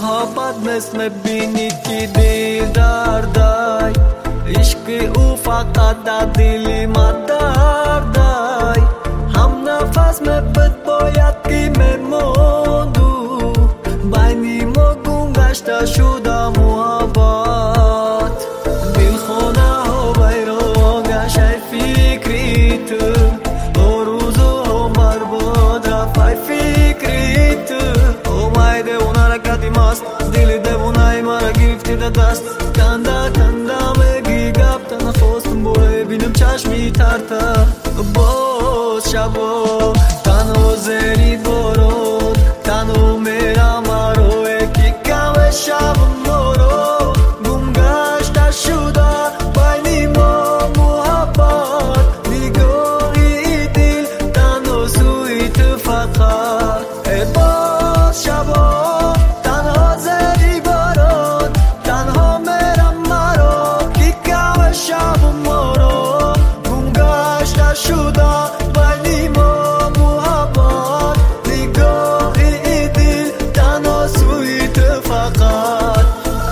محبت مثل بینی که دل دردای عشق او فقط در دل ما دردای هم نفس مبت باید که میموندو بینی ما گم گشته شده محبت دل خونه ها بیرون گشته فکری تو روزو ها برباد رفای فکری تو اومده اون حرکتی ماست دل دیوانه مرا گرفتی در دست کنده میگی گپ تا نخواستم باره بینم چشمی ترته باز شبا تنها زیری بارود تنها میرم مرو یکی کم شب مرو گم گشته شده بین ما محبت نگاهی دل تنها سوی تو فقط باز شبا تنها زیری بارود تنها میرم مرو کی کم شب مرو گم گشته شده بین ما محبت نگاهی دل تنها سوی تو فقط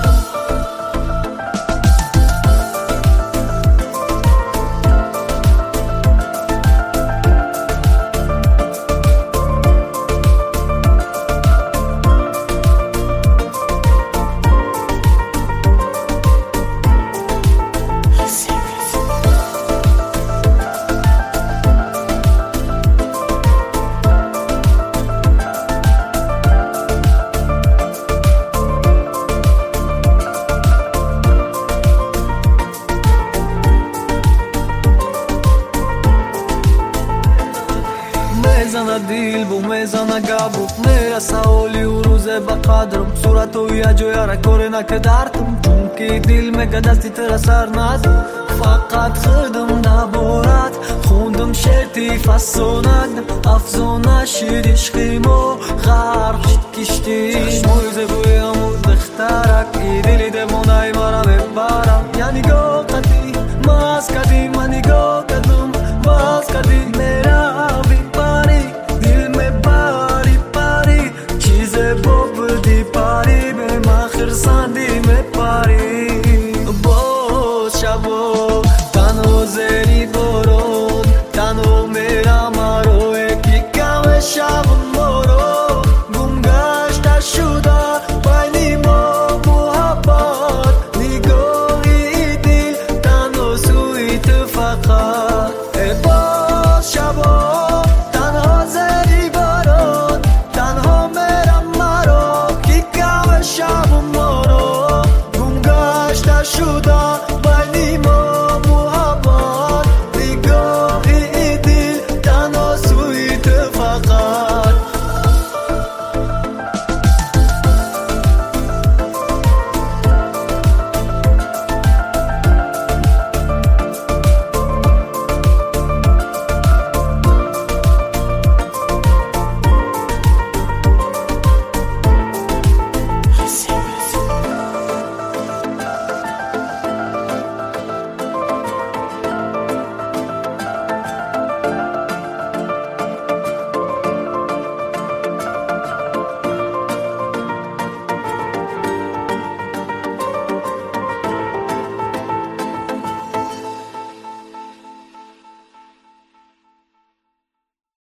میزنه دل بو میزنه گابو میرسه حالی و روزه با قدرم صورت و یه جویا را کره نکه دردم چون که دل میگه دستی تر سر نزم فقط خودم نبارد خوندم شرطی فساند افزانه شیر عشقیمو غرق کشتی مویزه بوی امور دخترک ای دلی دیوانه مرا ببرم یعنی گاه قدی ماز کدی من نگاه